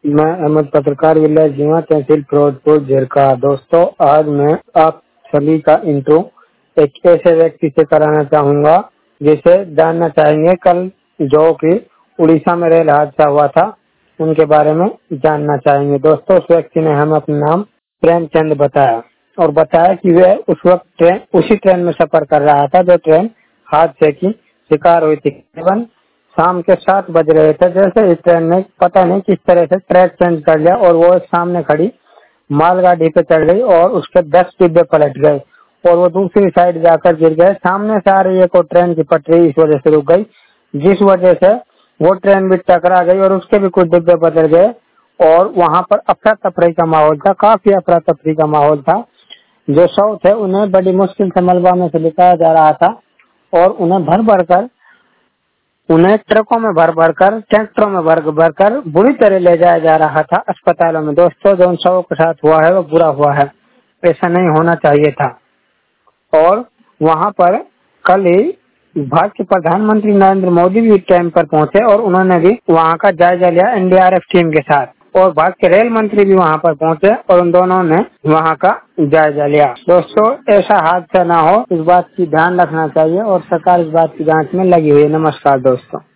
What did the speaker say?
मैं अहमद पत्रकार विलेज जीवा तहसील फिरोजपुर झिरका। दोस्तों, आज मैं आप सभी का इंट्रो एक ऐसे व्यक्ति से कराना चाहूंगा जिसे जानना चाहेंगे। कल जो कि उड़ीसा में रेल हादसा हुआ था, उनके बारे में जानना चाहेंगे। दोस्तों, उस व्यक्ति ने हमें अपना नाम प्रेमचंद बताया और बताया कि वह उस वक्त उसी ट्रेन में सफर कर रहा था जो ट्रेन हादसे की शिकार हुई थी। करीबन शाम के 7 बज रहे थे। जैसे इस ट्रेन ने पता नहीं किस तरह से ट्रैक चेंज कर लिया और वो सामने खड़ी मालगाड़ी पे चढ़ गई और उसके 10 डिब्बे पलट गए और वो दूसरी साइड जाकर गिर गए। सामने से आ रही एक और ट्रेन की पटरी इस वजह से रुक गई, जिस वजह से वो ट्रेन भी टकरा गई और उसके भी कुछ डिब्बे बदल गए और वहाँ पर अफरा तफरी का माहौल था, काफी अफरा तफरी का माहौल था। जो शव थे उन्हें बड़ी मुश्किल से मलबा में से निकाला जा रहा था और उन्हें ट्रकों में भर कर ट्रैक्टरों में भर कर बुरी तरह ले जाया जा रहा था अस्पतालों में। दोस्तों, जो उन शवों के साथ हुआ है वो बुरा हुआ है, ऐसा नहीं होना चाहिए था। और वहाँ पर कल ही भारत के प्रधानमंत्री नरेंद्र मोदी भी टाइम पर पहुंचे और उन्होंने भी वहाँ का जायजा लिया एनडीआरएफ टीम के साथ, और भारत के रेल मंत्री भी वहाँ पर पहुंचे और उन दोनों ने वहाँ का जायजा लिया। दोस्तों, ऐसा हादसा ना हो, इस बात की ध्यान रखना चाहिए और सरकार इस बात की जांच में लगी हुई है। नमस्कार दोस्तों।